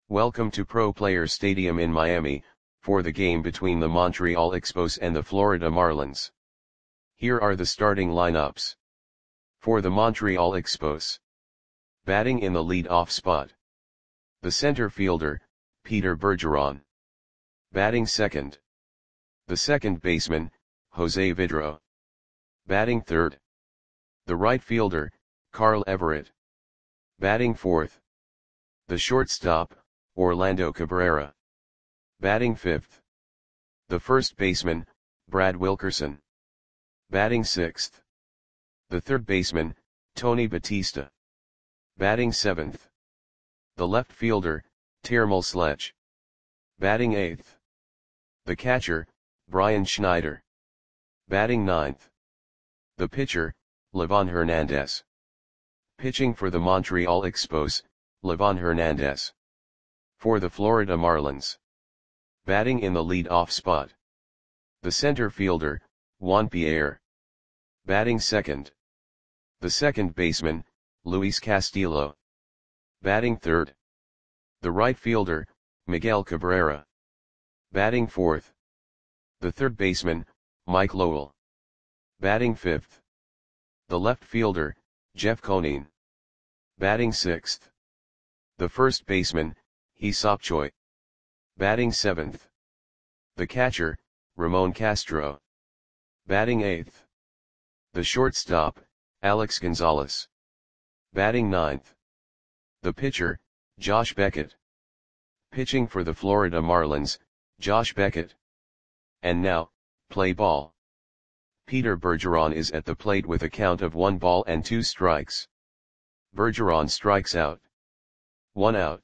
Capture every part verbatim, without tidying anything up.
Welcome to Pro Players Stadium in Miami, for the game between the Montreal Expos and the Florida Marlins. Here are the starting lineups. For the Montreal Expos. Batting in the lead-off spot. The center fielder, Peter Bergeron. Batting second. The second baseman, Jose Vidro. Batting third. The right fielder, Carl Everett. Batting fourth. The shortstop, Orlando Cabrera. Batting fifth. The first baseman, Brad Wilkerson. Batting sixth. The third baseman, Tony Batista. Batting seventh. The left fielder, Termel Sledge. Batting eighth. The catcher, Brian Schneider. Batting ninth. The pitcher, Livan Hernandez. Pitching for the Montreal Expos, Livan Hernandez. For the Florida Marlins. Batting in the lead-off spot. The center fielder, Juan Pierre. Batting second. The second baseman, Luis Castillo. Batting third. The right fielder, Miguel Cabrera. Batting fourth. The third baseman, Mike Lowell. Batting fifth. The left fielder, Jeff Conine. Batting sixth. The first baseman, Hee-Seop Choi. Batting seventh. The catcher, Ramon Castro. Batting eighth. The shortstop, Alex Gonzalez. Batting ninth. The pitcher, Josh Beckett. Pitching for the Florida Marlins, Josh Beckett. And now, play ball. Peter Bergeron is at the plate with a count of one ball and two strikes. Bergeron strikes out. One out.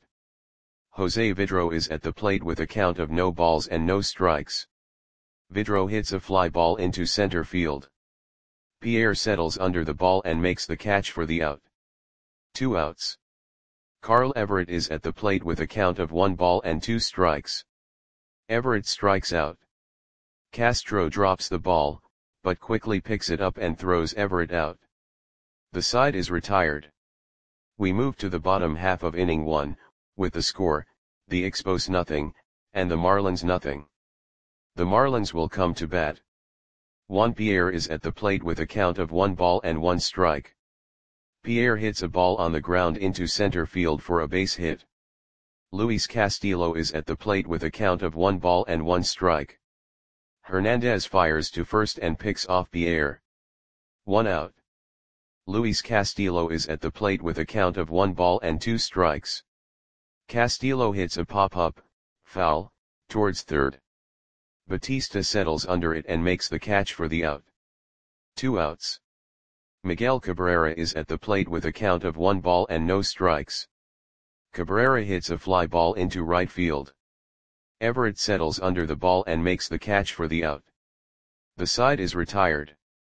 Jose Vidro is at the plate with a count of no balls and no strikes. Vidro hits a fly ball into center field. Pierre settles under the ball and makes the catch for the out. Two outs. Carl Everett is at the plate with a count of one ball and two strikes. Everett strikes out. Castro drops the ball, but quickly picks it up and throws Everett out. The side is retired. We move to the bottom half of inning one, with the score, the Expos nothing, and the Marlins nothing. The Marlins will come to bat. Juan Pierre is at the plate with a count of one ball and one strike. Pierre hits a ball on the ground into center field for a base hit. Luis Castillo is at the plate with a count of one ball and one strike. Hernandez fires to first and picks off Pierre. One out. Luis Castillo is at the plate with a count of one ball and two strikes. Castillo hits a pop-up, foul, towards third. Batista settles under it and makes the catch for the out. Two outs. Miguel Cabrera is at the plate with a count of one ball and no strikes. Cabrera hits a fly ball into right field. Everett settles under the ball and makes the catch for the out. The side is retired.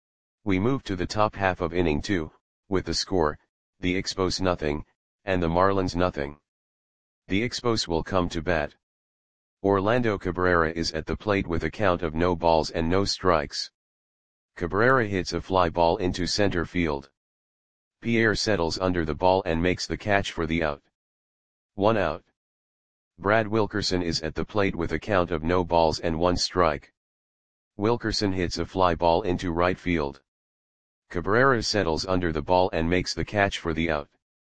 We move to the top half of inning two, with the score, the Expos nothing, and the Marlins nothing. The Expos will come to bat. Orlando Cabrera is at the plate with a count of no balls and no strikes. Cabrera hits a fly ball into center field. Pierre settles under the ball and makes the catch for the out. One out. Brad Wilkerson is at the plate with a count of no balls and one strike. Wilkerson hits a fly ball into right field. Cabrera settles under the ball and makes the catch for the out.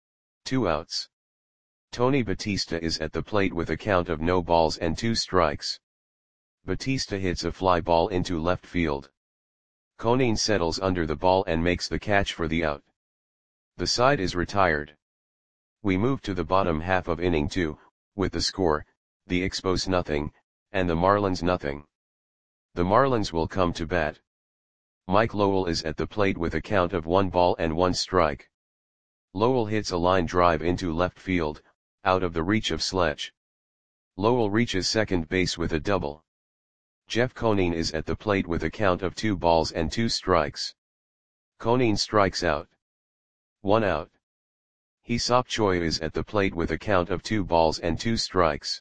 Two outs. Tony Batista is at the plate with a count of no balls and two strikes. Batista hits a fly ball into left field. Conine settles under the ball and makes the catch for the out. The side is retired. We move to the bottom half of inning two, with the score, the Expos nothing, and the Marlins nothing. The Marlins will come to bat. Mike Lowell is at the plate with a count of one ball and one strike. Lowell hits a line drive into left field, out of the reach of Sledge. Lowell reaches second base with a double. Jeff Conine is at the plate with a count of two balls and two strikes. Conine strikes out. One out. Hee-Seop Choi is at the plate with a count of two balls and two strikes.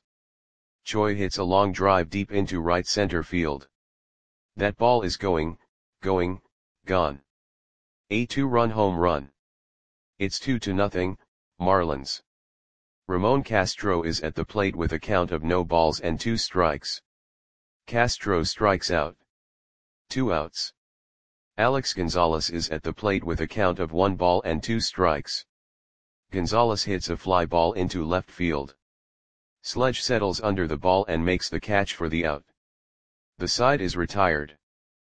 Choi hits a long drive deep into right center field. That ball is going, going, gone. A two-run home run. It's two to nothing, Marlins. Ramon Castro is at the plate with a count of no balls and two strikes. Castro strikes out. Two outs. Alex Gonzalez is at the plate with a count of one ball and two strikes. Gonzalez hits a fly ball into left field. Sledge settles under the ball and makes the catch for the out. The side is retired.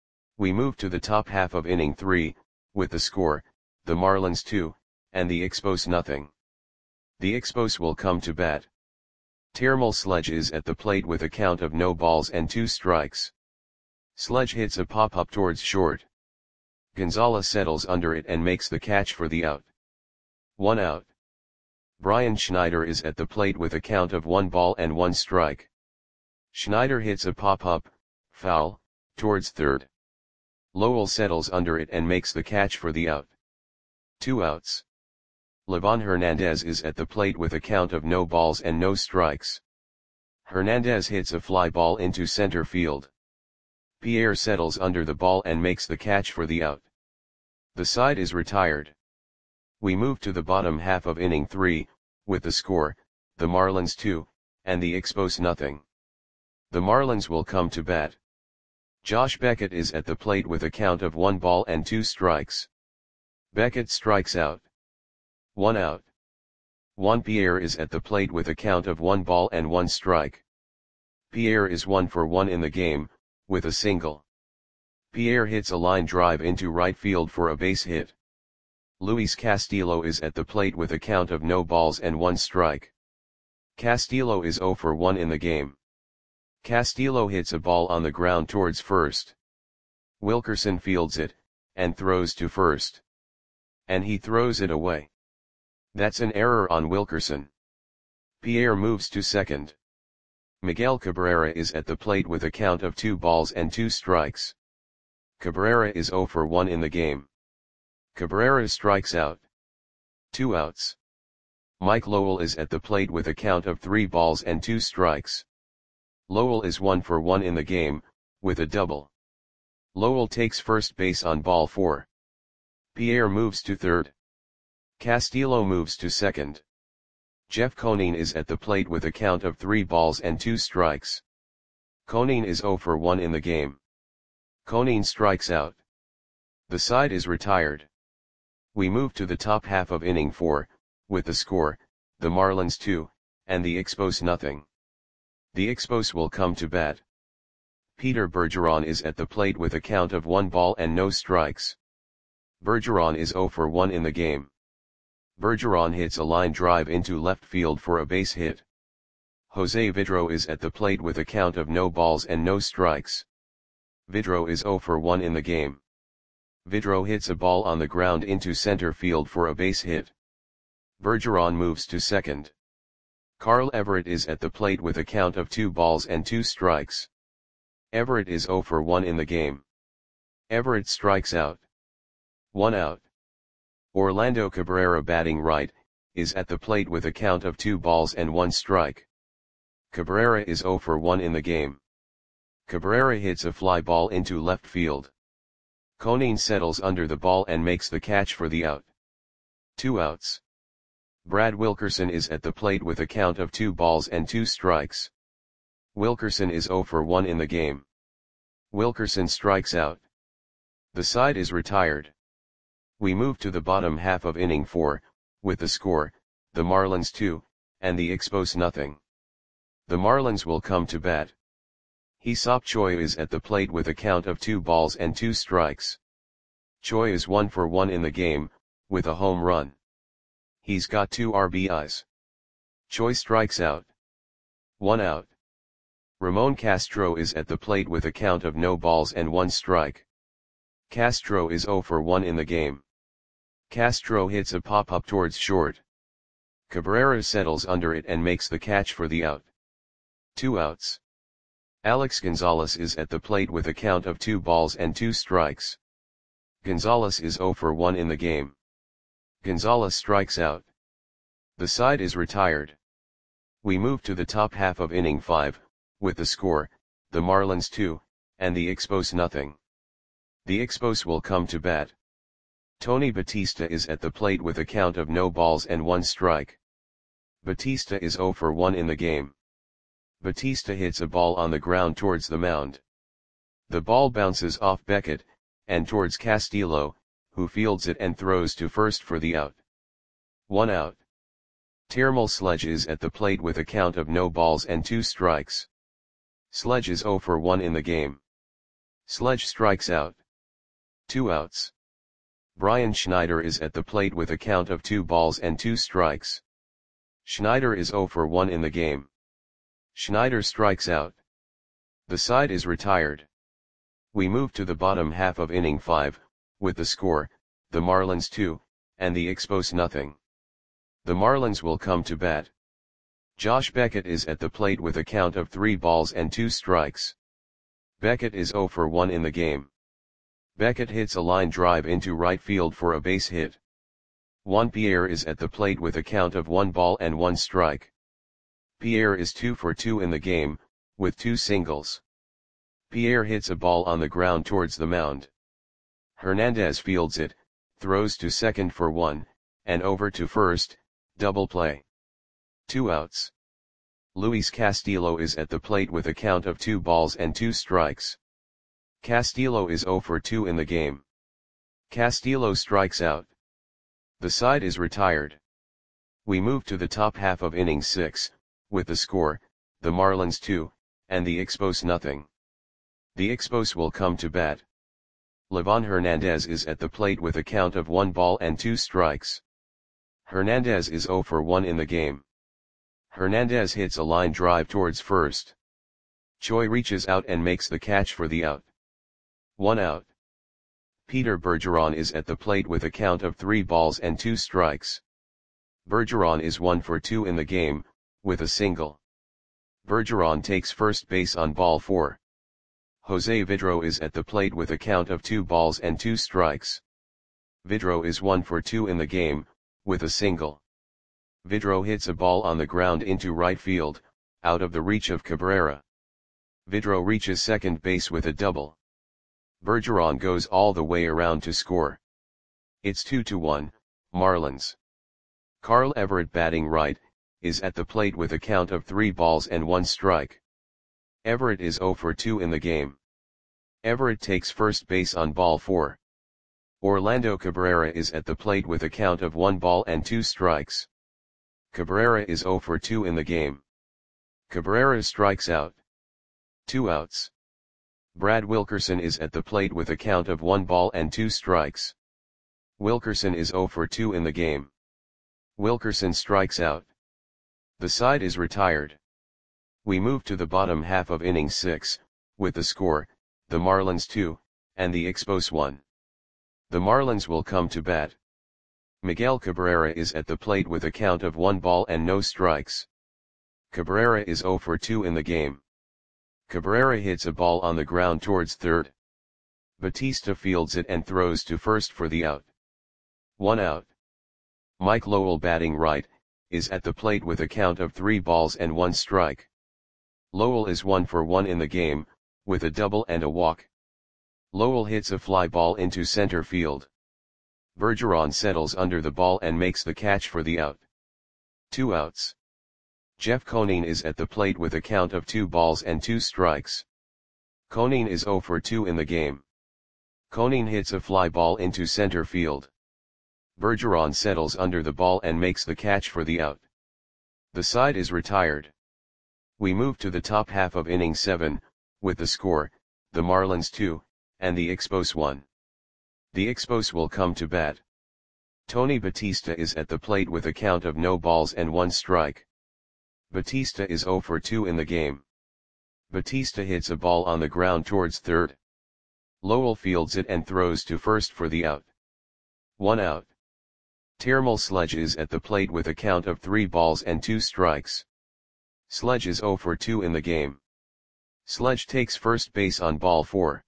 We move to the top half of inning three, with the score, the Marlins two, and the Expos nothing. The Expos will come to bat. Termal Sledge is at the plate with a count of no balls and two strikes. Sledge hits a pop-up towards short. Gonzalez settles under it and makes the catch for the out. One out. Brian Schneider is at the plate with a count of one ball and one strike. Schneider hits a pop-up, foul, towards third. Lowell settles under it and makes the catch for the out. Two outs. Livan Hernandez is at the plate with a count of no balls and no strikes. Hernandez hits a fly ball into center field. Pierre settles under the ball and makes the catch for the out. The side is retired. We move to the bottom half of inning three, with the score, the Marlins two, and the Expos nothing. The Marlins will come to bat. Josh Beckett is at the plate with a count of one ball and two strikes. Beckett strikes out. One out. Juan Pierre is at the plate with a count of one ball and one strike. Pierre is one for one in the game, with a single. Pierre hits a line drive into right field for a base hit. Luis Castillo is at the plate with a count of no balls and one strike. Castillo is zero for one in the game. Castillo hits a ball on the ground towards first. Wilkerson fields it, and throws to first. And he throws it away. That's an error on Wilkerson. Pierre moves to second. Miguel Cabrera is at the plate with a count of two balls and two strikes. Cabrera is zero for one in the game. Cabrera strikes out. Two outs. Mike Lowell is at the plate with a count of three balls and two strikes. Lowell is one for one in the game, with a double. Lowell takes first base on ball four. Pierre moves to third. Castillo moves to second. Jeff Conine is at the plate with a count of three balls and two strikes. Conine is zero for one in the game. Conine strikes out. The side is retired. We move to the top half of inning four, with the score, the Marlins two, and the Expos nothing. The Expos will come to bat. Peter Bergeron is at the plate with a count of one ball and no strikes. Bergeron is zero for one in the game. Bergeron hits a line drive into left field for a base hit. Jose Vidro is at the plate with a count of no balls and no strikes. Vidro is zero for one in the game. Vidro hits a ball on the ground into center field for a base hit. Bergeron moves to second. Carl Everett is at the plate with a count of two balls and two strikes. Everett is zero for one in the game. Everett strikes out. One out. Orlando Cabrera, batting right, is at the plate with a count of two balls and one strike. Cabrera is zero for one in the game. Cabrera hits a fly ball into left field. Conine settles under the ball and makes the catch for the out. Two outs. Brad Wilkerson is at the plate with a count of two balls and two strikes. Wilkerson is zero for one in the game. Wilkerson strikes out. The side is retired. We move to the bottom half of inning four, with the score, the Marlins two, and the Expos nothing. The Marlins will come to bat. Hee-Seop Choi is at the plate with a count of two balls and two strikes. Choi is one for one in the game, with a home run. He's got two R B Is. Choi strikes out. One out. Ramon Castro is at the plate with a count of no balls and one strike. Castro is zero for one in the game. Castro hits a pop-up towards short. Cabrera settles under it and makes the catch for the out. Two outs. Alex Gonzalez is at the plate with a count of two balls and two strikes. Gonzalez is zero for one in the game. Gonzalez strikes out. The side is retired. We move to the top half of inning five, with the score, the Marlins two, and the Expos nothing. The Expos will come to bat. Tony Batista is at the plate with a count of no balls and one strike. Batista is zero for one in the game. Batista hits a ball on the ground towards the mound. The ball bounces off Beckett, and towards Castillo, who fields it and throws to first for the out. One out. Termal Sledge is at the plate with a count of no balls and two strikes. Sledge is zero for one in the game. Sledge strikes out. Two outs. Brian Schneider is at the plate with a count of two balls and two strikes. Schneider is zero for one in the game. Schneider strikes out. The side is retired. We move to the bottom half of inning five, with the score, the Marlins two, and the Expos nothing. The Marlins will come to bat. Josh Beckett is at the plate with a count of three balls and two strikes. Beckett is zero for one in the game. Beckett hits a line drive into right field for a base hit. Juan Pierre is at the plate with a count of one ball and one strike. Pierre is two for two in the game, with two singles. Pierre hits a ball on the ground towards the mound. Hernandez fields it, throws to second for one, and over to first, double play. Two outs. Luis Castillo is at the plate with a count of two balls and two strikes. Castillo is zero for two in the game. Castillo strikes out. The side is retired. We move to the top half of inning six, with the score, the Marlins two, and the Expos nothing. The Expos will come to bat. Livan Hernandez is at the plate with a count of one ball and two strikes. Hernandez is zero for one in the game. Hernandez hits a line drive towards first. Choi reaches out and makes the catch for the out. One out. Peter Bergeron is at the plate with a count of three balls and two strikes. Bergeron is one for two in the game, with a single. Bergeron takes first base on ball four. Jose Vidro is at the plate with a count of two balls and two strikes. Vidro is one for two in the game, with a single. Vidro hits a ball on the ground into right field, out of the reach of Cabrera. Vidro reaches second base with a double. Bergeron goes all the way around to score. It's two to one, Marlins. Carl Everett, batting right, is at the plate with a count of three balls and one strike. Everett is zero for two in the game. Everett takes first base on ball four. Orlando Cabrera is at the plate with a count of one ball and two strikes. Cabrera is zero for two in the game. Cabrera strikes out. Two outs. Brad Wilkerson is at the plate with a count of one ball and two strikes. Wilkerson is zero for two in the game. Wilkerson strikes out. The side is retired. We move to the bottom half of inning six, with the score, the Marlins two, and the Expos one. The Marlins will come to bat. Miguel Cabrera is at the plate with a count of one ball and no strikes. Cabrera is zero for two in the game. Cabrera hits a ball on the ground towards third. Batista fields it and throws to first for the out. One out. Mike Lowell, batting right, is at the plate with a count of three balls and one strike. Lowell is one for one in the game, with a double and a walk. Lowell hits a fly ball into center field. Bergeron settles under the ball and makes the catch for the out. Two outs. Jeff Conine is at the plate with a count of two balls and two strikes. Conine is zero for two in the game. Conine hits a fly ball into center field. Bergeron settles under the ball and makes the catch for the out. The side is retired. We move to the top half of inning seven, with the score, the Marlins two, and the Expos one. The Expos will come to bat. Tony Batista is at the plate with a count of no balls and one strike. Batista is zero for two in the game. Batista hits a ball on the ground towards third. Lowell fields it and throws to first for the out. One out. Termal Sledge is at the plate with a count of three balls and two strikes. Sledge is zero for two in the game. Sledge takes first base on ball four.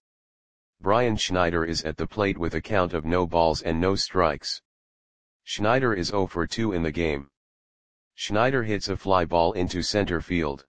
Brian Schneider is at the plate with a count of no balls and no strikes. Schneider is zero for two in the game. Schneider hits a fly ball into center field.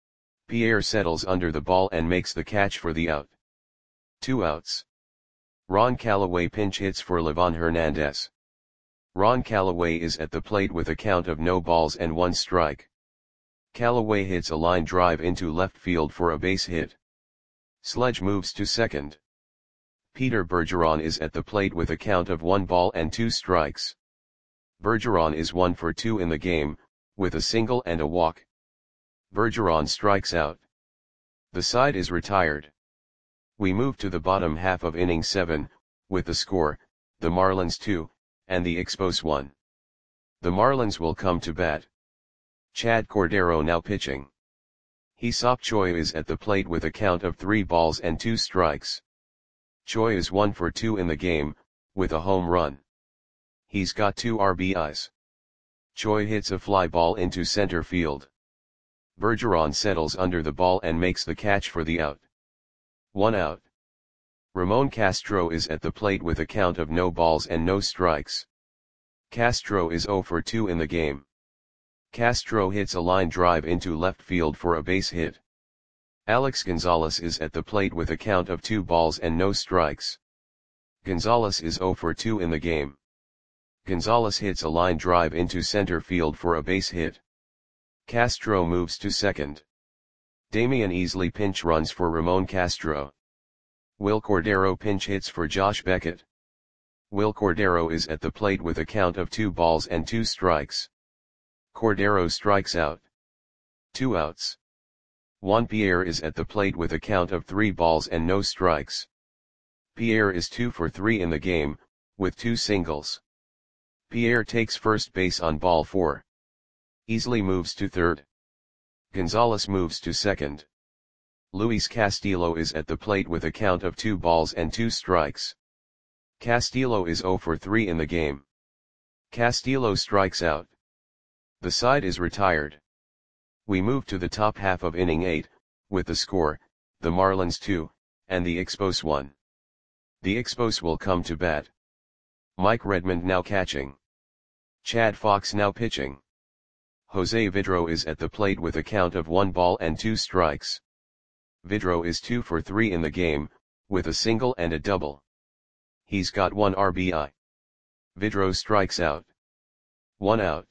Pierre settles under the ball and makes the catch for the out. Two outs. Ron Callaway pinch hits for Livan Hernandez. Ron Callaway is at the plate with a count of no balls and one strike. Callaway hits a line drive into left field for a base hit. Sledge moves to second. Peter Bergeron is at the plate with a count of one ball and two strikes. Bergeron is one for two in the game, with a single and a walk. Bergeron strikes out. The side is retired. We move to the bottom half of inning seven, with the score, the Marlins two, and the Expos one. The Marlins will come to bat. Chad Cordero now pitching. Hee-Seop Choi is at the plate with a count of three balls and two strikes. Choi is one for two in the game, with a home run. He's got two R B Is. Choi hits a fly ball into center field. Bergeron settles under the ball and makes the catch for the out. One out. Ramon Castro is at the plate with a count of no balls and no strikes. Castro is zero for two in the game. Castro hits a line drive into left field for a base hit. Alex Gonzalez is at the plate with a count of two balls and no strikes. Gonzalez is zero for two in the game. Gonzalez hits a line drive into center field for a base hit. Castro moves to second. Damian Easley pinch runs for Ramon Castro. Will Cordero pinch hits for Josh Beckett. Will Cordero is at the plate with a count of two balls and two strikes. Cordero strikes out. Two outs. Juan Pierre is at the plate with a count of three balls and no strikes. Pierre is two for three in the game, with two singles. Pierre takes first base on ball four. Easley moves to third. Gonzalez moves to second. Luis Castillo is at the plate with a count of two balls and two strikes. Castillo is zero for three in the game. Castillo strikes out. The side is retired. We move to the top half of inning eight, with the score, the Marlins two, and the Expos one. The Expos will come to bat. Mike Redmond now catching. Chad Fox now pitching. Jose Vidro is at the plate with a count of one ball and two strikes. Vidro is two for three in the game, with a single and a double. He's got one R B I. Vidro strikes out. One out.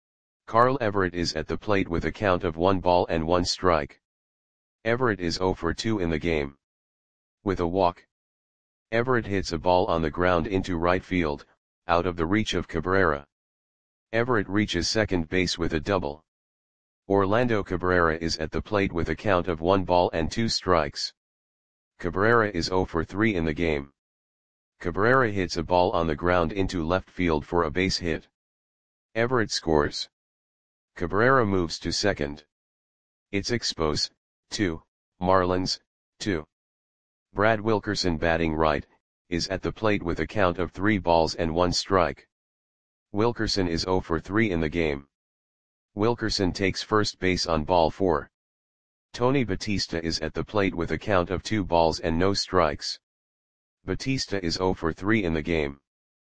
Carl Everett is at the plate with a count of one ball and one strike. Everett is zero for two in the game. With a walk. Everett hits a ball on the ground into right field, out of the reach of Cabrera. Everett reaches second base with a double. Orlando Cabrera is at the plate with a count of one ball and two strikes. Cabrera is zero for three in the game. Cabrera hits a ball on the ground into left field for a base hit. Everett scores. Cabrera moves to second. It's Expos, two, Marlins, two. Brad Wilkerson batting right, is at the plate with a count of three balls and one strike. Wilkerson is zero for three in the game. Wilkerson takes first base on ball four. Tony Batista is at the plate with a count of two balls and no strikes. Batista is zero for three in the game.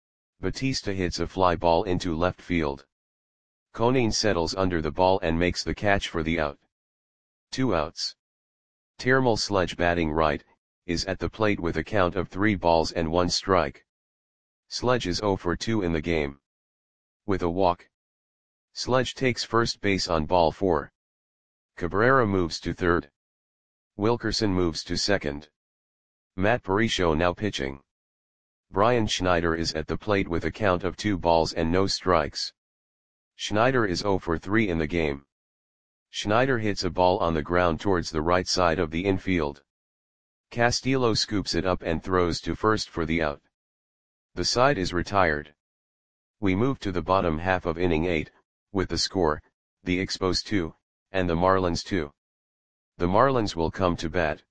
Batista hits a fly ball into left field. Conine settles under the ball and makes the catch for the out. Two outs. Termal Sledge batting right, is at the plate with a count of three balls and one strike. Sledge is zero for two in the game. With a walk. Sledge takes first base on ball four. Cabrera moves to third. Wilkerson moves to second. Matt Parisho now pitching. Brian Schneider is at the plate with a count of two balls and no strikes. Schneider is zero for three in the game. Schneider hits a ball on the ground towards the right side of the infield. Castillo scoops it up and throws to first for the out. The side is retired. We move to the bottom half of inning eight, with the score, the Expos two, and the Marlins two. The Marlins will come to bat.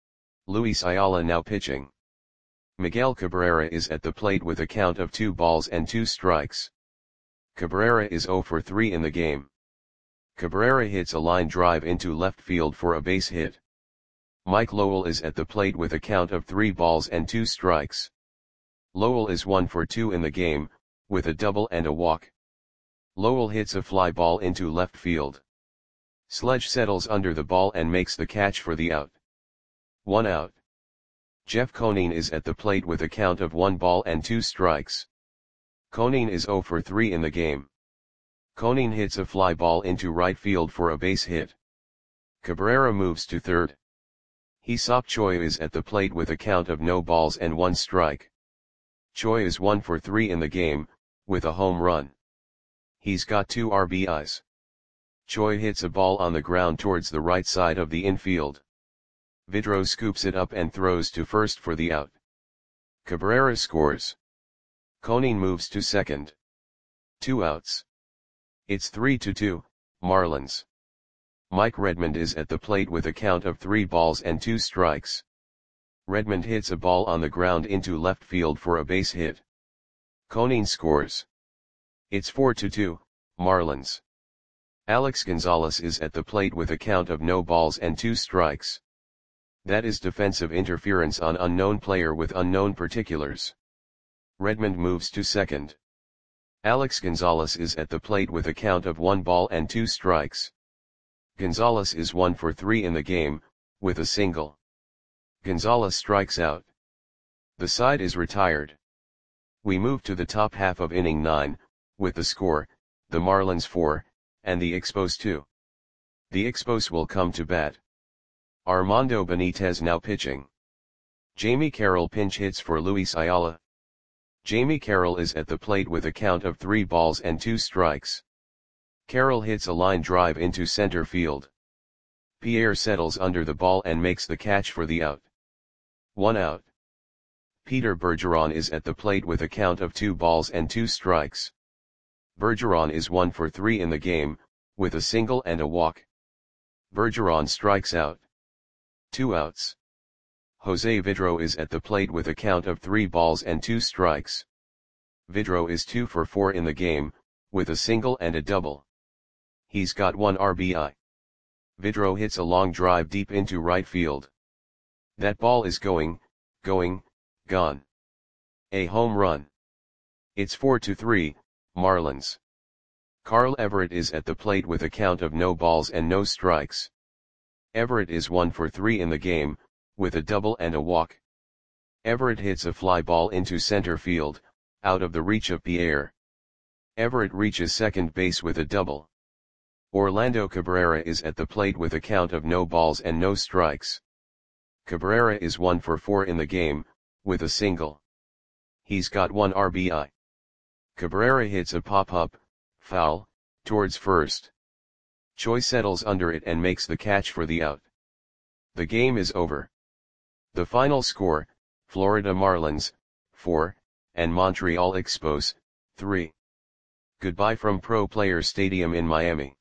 Luis Ayala now pitching. Miguel Cabrera is at the plate with a count of two balls and two strikes. Cabrera is zero for three in the game. Cabrera hits a line drive into left field for a base hit. Mike Lowell is at the plate with a count of three balls and two strikes. Lowell is one for two in the game, with a double and a walk. Lowell hits a fly ball into left field. Sledge settles under the ball and makes the catch for the out. One out. Jeff Conine is at the plate with a count of one ball and two strikes. Conine is zero for three in the game. Conine hits a fly ball into right field for a base hit. Cabrera moves to third. Hee-seop Choi is at the plate with a count of no balls and one strike. Choi is one for three in the game, with a home run. He's got two R B Is. Choi hits a ball on the ground towards the right side of the infield. Vidro scoops it up and throws to first for the out. Cabrera scores. Conine moves to second. Two outs. It's three to two, Marlins. Mike Redmond is at the plate with a count of three balls and two strikes. Redmond hits a ball on the ground into left field for a base hit. Conine scores. It's four to two, Marlins. Alex Gonzalez is at the plate with a count of no balls and two strikes. That is defensive interference on unknown player with unknown particulars. Redmond moves to second. Alex Gonzalez is at the plate with a count of one ball and two strikes. Gonzalez is one for three in the game, with a single. Gonzalez strikes out. The side is retired. We move to the top half of inning nine, with the score, the Marlins four, and the Expos two. The Expos will come to bat. Armando Benitez now pitching. Jamie Carroll pinch hits for Luis Ayala. Jamie Carroll is at the plate with a count of three balls and two strikes. Carroll hits a line drive into center field. Pierre settles under the ball and makes the catch for the out. One out. Peter Bergeron is at the plate with a count of two balls and two strikes. Bergeron is one for three in the game, with a single and a walk. Bergeron strikes out. Two outs. Jose Vidro is at the plate with a count of three balls and two strikes. Vidro is two for four in the game, with a single and a double. He's got one R B I. Vidro hits a long drive deep into right field. That ball is going, going, gone. A home run. It's four to three, Marlins. Carl Everett is at the plate with a count of no balls and no strikes. Everett is one for three in the game, with a double and a walk. Everett hits a fly ball into center field, out of the reach of Pierre. Everett reaches second base with a double. Orlando Cabrera is at the plate with a count of no balls and no strikes. Cabrera is one for four in the game, with a single. He's got one R B I. Cabrera hits a pop-up, foul, towards first. Choi settles under it and makes the catch for the out. The game is over. The final score, Florida Marlins, four, and Montreal Expos, three. Goodbye from Pro Players Stadium in Miami.